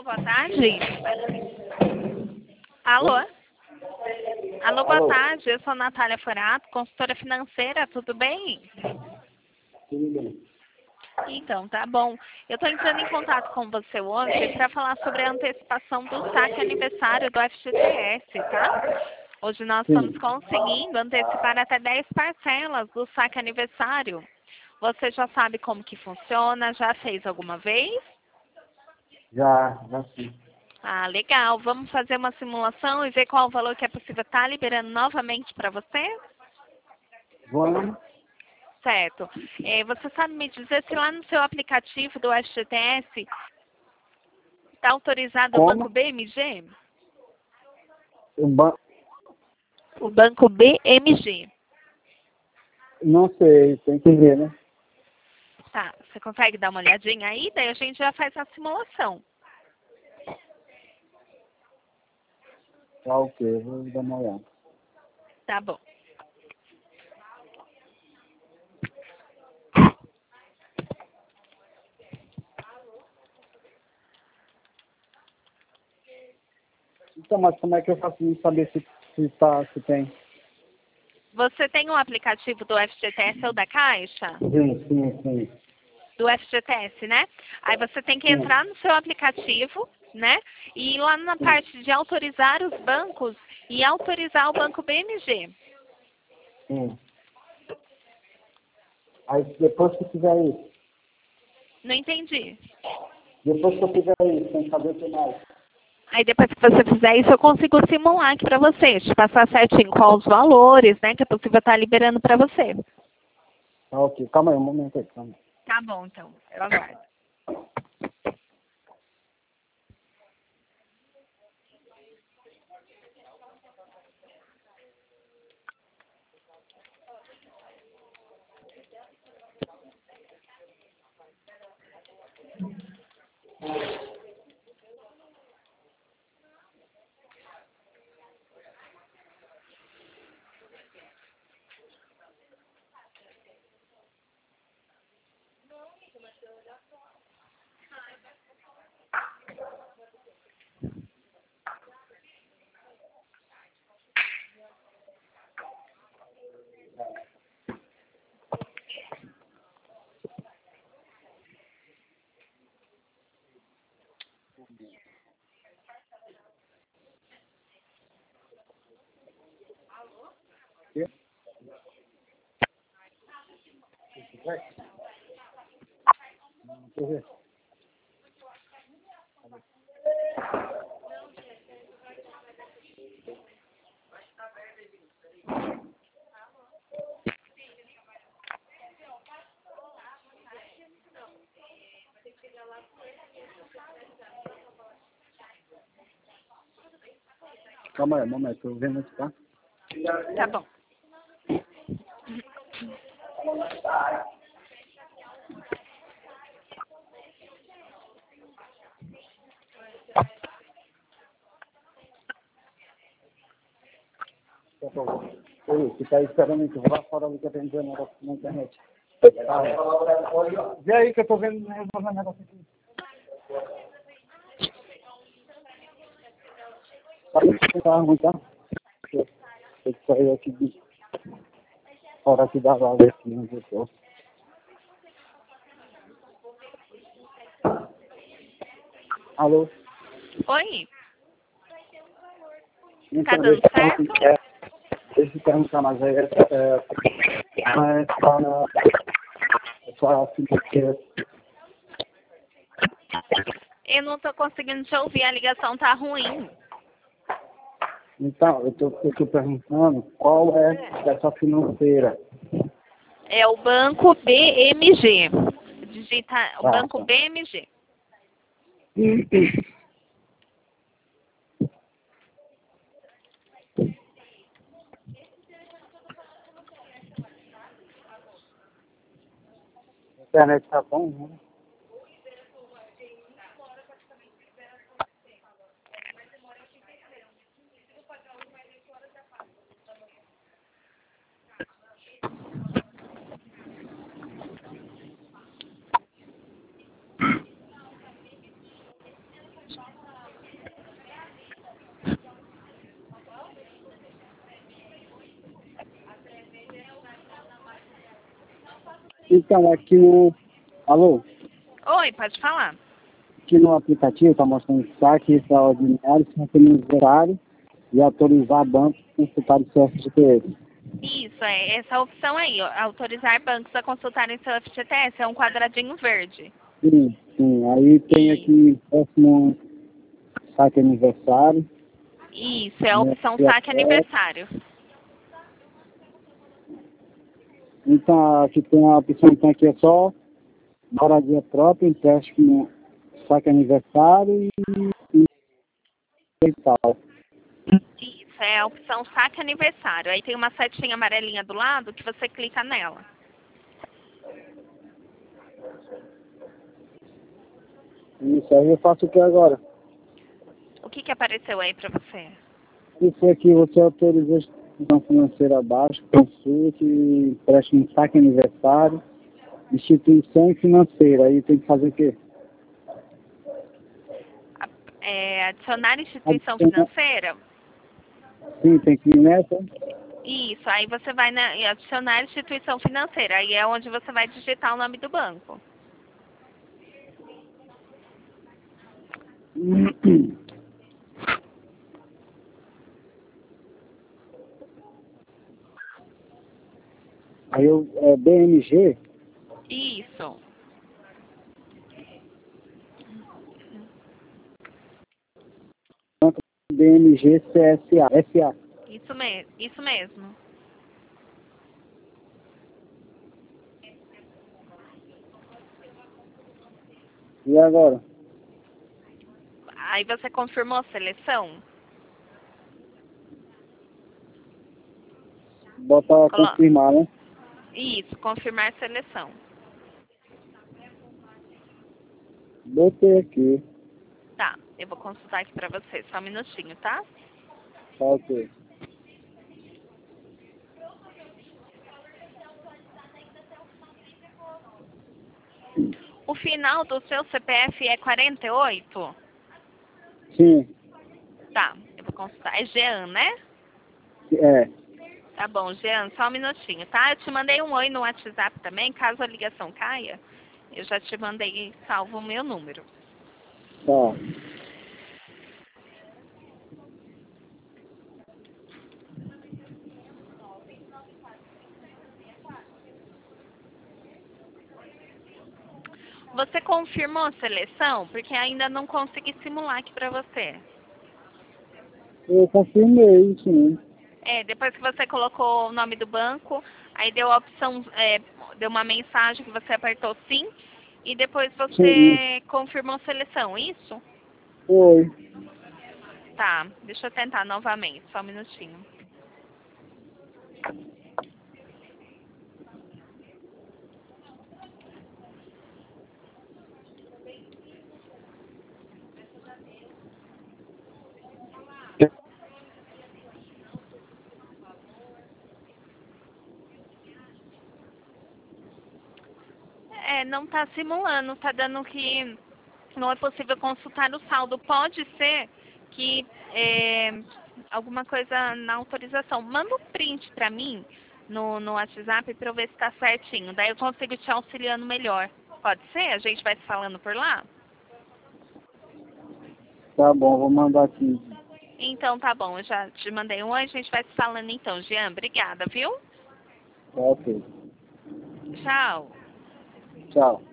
Alô, boa tarde. Alô? Alô, boa Alô. tarde. Eu sou Natália Forato, consultora financeira, tudo bem? Tudo bem. Então, tá bom. Eu estou entrando em contato com você hoje para falar sobre a antecipação do saque aniversário do FGTS, tá? Hoje nós estamos Sim. conseguindo antecipar até 10 parcelas do saque aniversário. Você já sabe como que funciona? Já fez alguma vez? Já sim. Ah, legal. Vamos fazer uma simulação e ver qual o valor que é possível estar liberando novamente para você? Vamos. Certo. Você sabe me dizer se lá no seu aplicativo do FGTS está autorizado o Banco Como? BMG? O banco. O Banco BMG. Não sei, tem que ver, né? Tá. Você consegue dar uma olhadinha aí? Daí a gente já faz a simulação. Tá ok, vou dar uma olhada. Tá bom. Então, mas como é que eu faço pra saber se tem? Você tem um aplicativo do FGTS ou da Caixa? Sim. Do FGTS, né? Aí você tem que Sim. entrar no seu aplicativo, né? E ir lá na parte de autorizar os bancos e autorizar o Banco BMG. Sim. Aí depois que fizer isso, Não entendi. depois que eu fizer isso, tem que saber o que mais. Aí depois que você fizer isso, eu consigo simular aqui para você, te passar certinho quais os valores, né, que é possível estar liberando para você. Tá ok, calma aí, um momento aí, calma. Tá bom, então. Eu aguardo. Quê? Vai. Deixa eu ver. Calma aí, um momento, tô vendo aqui, tá? Tá bom. Por favor. Oi, fica aí esperando aí, que eu vou lá fora ali que eu tenho que ver um negócio na internet. Tá. Vê aí que eu tô vendo, resolvendo um negócio aqui. Tá ruim, tá? Tem que sair aqui de fora aqui da vaga aqui onde eu tô. Alô? Oi, tá Então, dando certo? deixa eu perguntar, mas aí tá na... Só assim que Eu não tô conseguindo te ouvir, a ligação tá ruim. então, eu tô perguntando qual é essa financeira. É o Banco BMG. Digita o Tá, Banco tá. BMG. A internet tá bom, né? Então, aqui no... Alô? Oi, pode falar. Aqui no aplicativo está mostrando saque extraordinário, saque aniversário e autorizar banco a consultar o seu FGTS. Isso, é essa opção aí, ó, autorizar bancos a consultarem seu FGTS, é um quadradinho verde. Sim, sim. Aí tem aqui próximo saque aniversário. Isso, é a Né? opção saque aniversário. Então, aqui tem a opção, então aqui é só moradia própria, empréstimo, saque aniversário e tal. Isso, é a opção saque aniversário. Aí tem uma setinha amarelinha do lado que você clica nela. Isso aí eu faço o que agora? O que que apareceu aí pra você? Isso aqui você autorizou a instituição financeira abaixo, consulte, empréstimo, saque aniversário, instituição financeira. Aí tem que fazer o quê? Adicionar instituição financeira? Sim, tem que ir nessa. Isso, aí você vai em adicionar instituição financeira. Aí é onde você vai digitar o nome do banco. Aí eu, BMG, Isso. BMG CSA, SA. Isso mesmo. E agora? Aí você confirmou a seleção? Bota confirmar, né? Isso, confirmar a seleção. Botei aqui. Tá, eu vou consultar aqui pra você. Só um minutinho, tá? Tá ok. O final do seu CPF é 48? Sim, Tá, eu vou consultar. É Jean, né? é. Tá bom, Jean, só um minutinho, tá? Eu te mandei um oi no WhatsApp também, caso a ligação caia. Eu já te mandei salvo o meu número. Tá. Você confirmou a seleção? Porque ainda não consegui simular aqui pra você. Eu confirmei, sim. Depois que você colocou o nome do banco, aí deu a opção, deu uma mensagem que você apertou sim, e depois Sim, você confirmou a seleção, isso? foi. Tá, deixa eu tentar novamente, só um minutinho. Não tá simulando, tá dando que não é possível consultar o saldo. Pode ser que alguma coisa na autorização. Manda um print pra mim no WhatsApp pra eu ver se tá certinho. Daí eu consigo te auxiliando melhor. Pode ser? A gente vai se falando por lá? Tá bom, vou mandar aqui. Então tá bom, eu já te mandei um oi, a gente vai se falando então, Jean. Obrigada, viu? Tá ok. Tchau. Tchau.